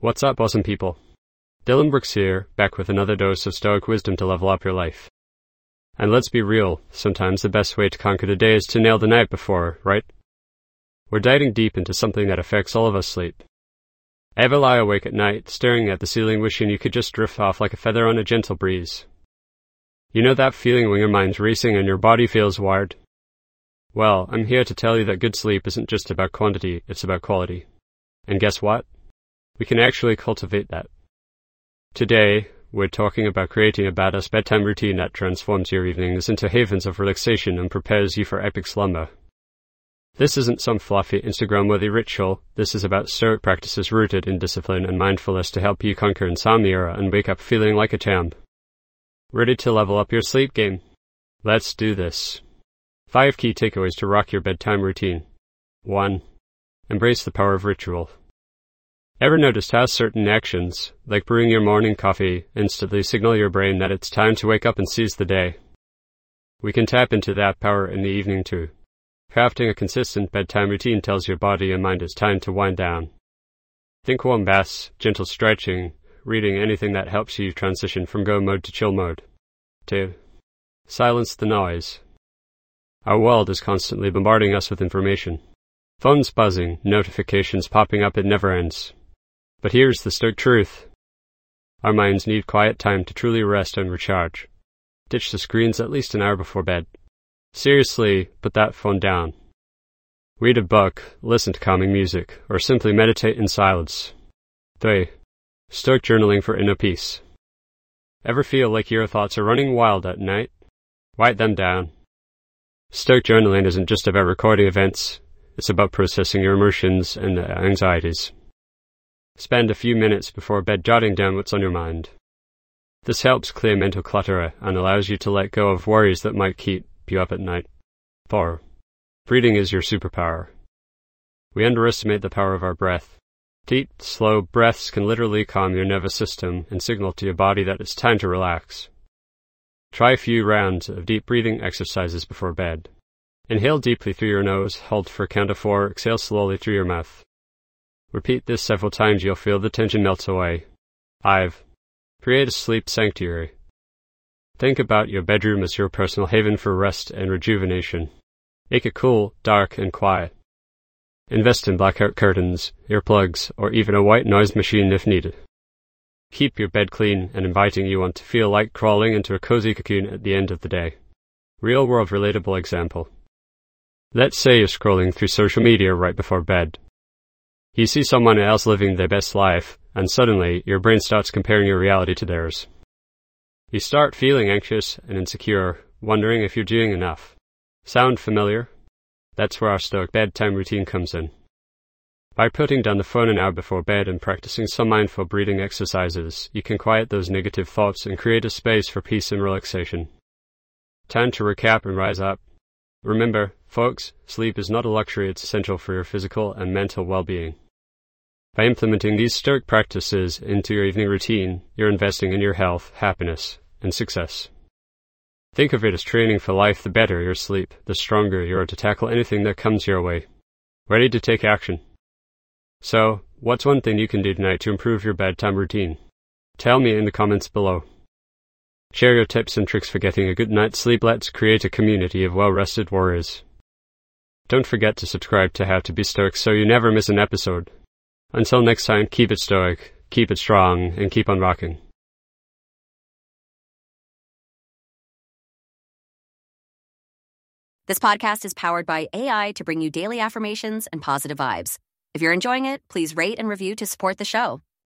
What's up, awesome people? Dylan Brooks here, back with another dose of Stoic wisdom to level up your life. And let's be real, sometimes the best way to conquer the day is to nail the night before, right? We're diving deep into something that affects all of us sleep. Ever lie awake at night, staring at the ceiling wishing you could just drift off like a feather on a gentle breeze? You know that feeling when your mind's racing and your body feels wired? Well, I'm here to tell you that good sleep isn't just about quantity, it's about quality. And guess what? We can actually cultivate that. Today, we're talking about creating a badass bedtime routine that transforms your evenings into havens of relaxation and prepares you for epic slumber. This isn't some fluffy Instagram-worthy ritual. This is about Stoic practices rooted in discipline and mindfulness to help you conquer insomnia and wake up feeling like a champ. Ready to level up your sleep game? Let's do this. 5 key takeaways to rock your bedtime routine. 1. Embrace the power of ritual. Ever noticed how certain actions, like brewing your morning coffee, instantly signal your brain that it's time to wake up and seize the day? We can tap into that power in the evening too. Crafting a consistent bedtime routine tells your body and mind it's time to wind down. Think warm baths, gentle stretching, reading, anything that helps you transition from go mode to chill mode. 2. Silence the noise. Our world is constantly bombarding us with information. Phones buzzing, notifications popping up, it never ends. But here's the Stoic truth. Our minds need quiet time to truly rest and recharge. Ditch the screens at least an hour before bed. Seriously, put that phone down. Read a book, listen to calming music, or simply meditate in silence. 3. Stoic journaling for inner peace. Ever feel like your thoughts are running wild at night? Write them down. Stoic journaling isn't just about recording events, it's about processing your emotions and anxieties. Spend a few minutes before bed jotting down what's on your mind. This helps clear mental clutter and allows you to let go of worries that might keep you up at night. 4. Breathing is your superpower. We underestimate the power of our breath. Deep, slow breaths can literally calm your nervous system and signal to your body that it's time to relax. Try a few rounds of deep breathing exercises before bed. Inhale deeply through your nose, hold for a count of 4, exhale slowly through your mouth. Repeat this several times, you'll feel the tension melt away. 5. Create a sleep sanctuary. Think about your bedroom as your personal haven for rest and rejuvenation. Make it cool, dark, and quiet. Invest in blackout curtains, earplugs, or even a white noise machine if needed. Keep your bed clean and inviting. You want to feel like crawling into a cozy cocoon at the end of the day. Real-world relatable example. Let's say you're scrolling through social media right before bed. You see someone else living their best life, and suddenly your brain starts comparing your reality to theirs. You start feeling anxious and insecure, wondering if you're doing enough. Sound familiar? That's where our Stoic bedtime routine comes in. By putting down the phone an hour before bed and practicing some mindful breathing exercises, you can quiet those negative thoughts and create a space for peace and relaxation. Time to recap and rise up. Remember, folks, sleep is not a luxury, it's essential for your physical and mental well-being. By implementing these Stoic practices into your evening routine, you're investing in your health, happiness, and success. Think of it as training for life. The better your sleep, the stronger you are to tackle anything that comes your way. Ready to take action? So, what's one thing you can do tonight to improve your bedtime routine? Tell me in the comments below. Share your tips and tricks for getting a good night's sleep. Let's create a community of well-rested warriors. Don't forget to subscribe to How to Be Stoic so you never miss an episode. Until next time, keep it stoic, keep it strong, and keep on rocking. This podcast is powered by AI to bring you daily affirmations and positive vibes. If you're enjoying it, please rate and review to support the show.